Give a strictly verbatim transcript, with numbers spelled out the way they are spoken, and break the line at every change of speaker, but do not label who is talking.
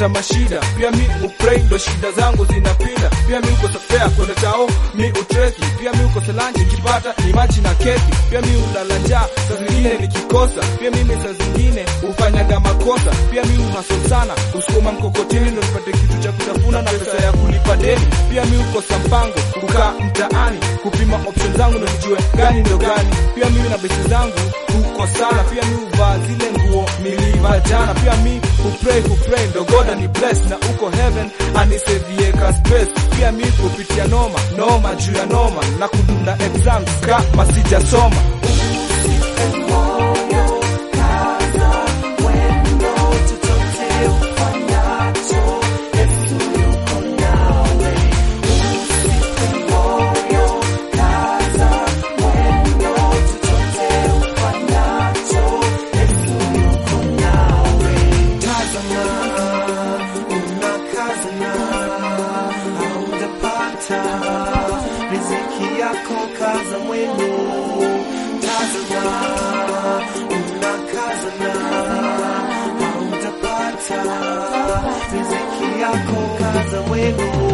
napata mashida, pia mi upray ndo shida zangu zinapinda. Pia mi uko safea kwenda tao mi utreki, pia mi uko salanji nikipata ni maji na keki. Pia mi ulala njaa saa zingine nikikosa, pia mimi saa zingine ufanyaga makosa. Pia mi uhaso sana usukuma mkokoteni ndo nipate kitu cha kutafuna na pesa ya kulipa deni. Pia mi uko sampango kukaa mtaani kupima option zangu ndo nijue gani ndo gani. Pia mimi na besi zangu uko sana, pia mi uvaa zile nguo niliva jana. Pia mi upray upray ndo God ani bless na uko heaven anisevie ka space. Pia mi kupitia noma noma juu ya noma na kudunda exams kama sijasoma.
Riziki yako kaza mwendo, tazama unakaza na hautapata. Riziki yako kaza mwendo.